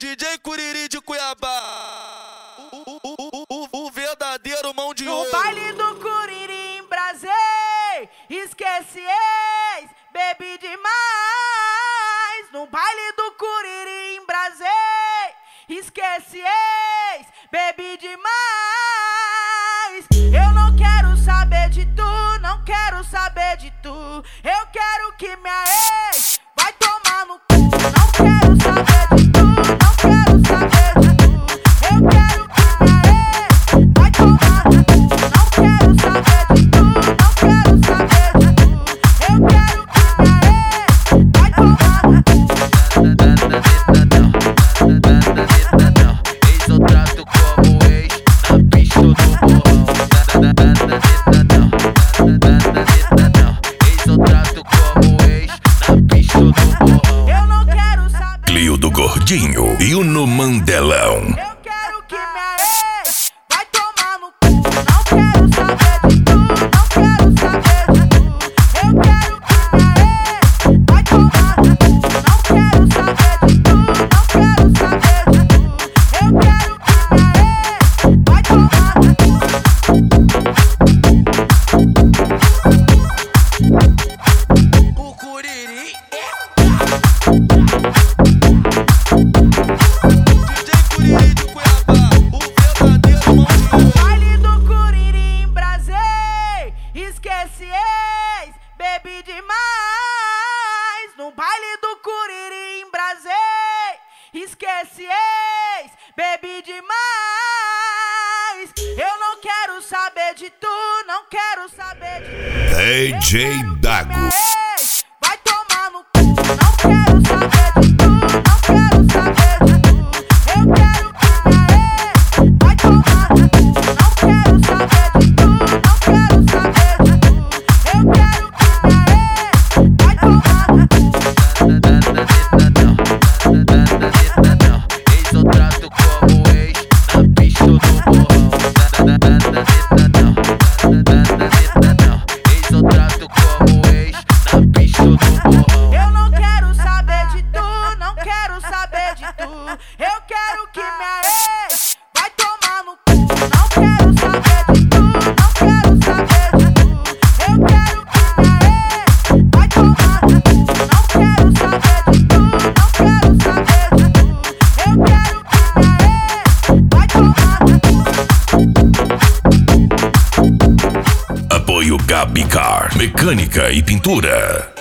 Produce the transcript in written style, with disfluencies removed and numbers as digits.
DJ Curiri de Cuiabá, o verdadeiro mão de ouro. No baile do Curiri em Brasília, esquece ex, bebi demais. No baile do Curiri em Brasília, esquece ex, bebi demais. Eu não quero saber de tu, não quero saber de tu. Eu quero que minha ex vai tomar no cu. Não quero saber de tu, não quero saber de tu. Eu quero que minha ex vai tomar no cu. Não quero saber de tu, não quero saber de tu. Eu quero que minha ex vai tomar no cu. Ex eu trato como ex, na pista do morrão. Ex eu trato como ex, na pista do morrão. Eu não quero saber. Cleo do Gordinho e o No Mandelão. Eu quero que minha ex vai tomar no cu. Não quero saber de tu, não quero saber de tu. Eu quero que minha ex vai tomar no cu. Não quero saber de tu, não quero saber de tu. Eu quero que minha ex vai tomar no cu. O Curiri DJ Curiri de Cuiabá, o verdadeiro mão de ouro. Baile do Curiri em Brasília, esquece ex, bebi demais. No baile do Curiri em Brasília, esquece ex, bebi demais. Eu não quero saber de tu, não quero saber de tu. DJ Dago. Minha ex vai tomar no cu. Não quero saber de tu, não quero saber de tu. Eu quero que minha ex vai tomar no cu. Não quero saber de tu, não quero saber de tu. Eu quero que minha ex vai tomar no cu. Ex eu trato como ex, na pista do morrão. Ex eu trato como ex, na pista do morrão. Eu não quero saber de tu, não quero saber de tu. Eu quero que minha ex vai tomar no cu. Não quero saber de tu, não quero saber de tu. Eu quero que minha ex vai tomar no cu. Não quero saber de tu, não quero saber de tu. Eu quero que minha ex vai tomar no cu. Apoio Gabi Car, mecânica e pintura.